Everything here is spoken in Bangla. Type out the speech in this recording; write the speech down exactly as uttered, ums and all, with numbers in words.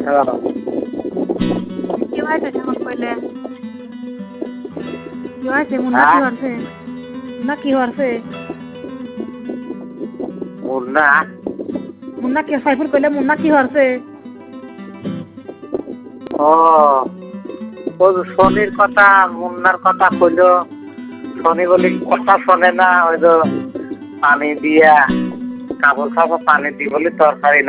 কি হয়েছে কেমন কইলে কি হয়েছে মুন্না কি হয়েছে মুন্না কি হয়েছে মুন্না মুন্না কি সাইফুল কইলে মুন্না কি হয়েছে ও ও শনির কথা মুন্নার কথা কইল শনি বলি কথা শোনে না ওই তো পানি দিয়া কাপড় খাবো পানি দি বলি তরকারি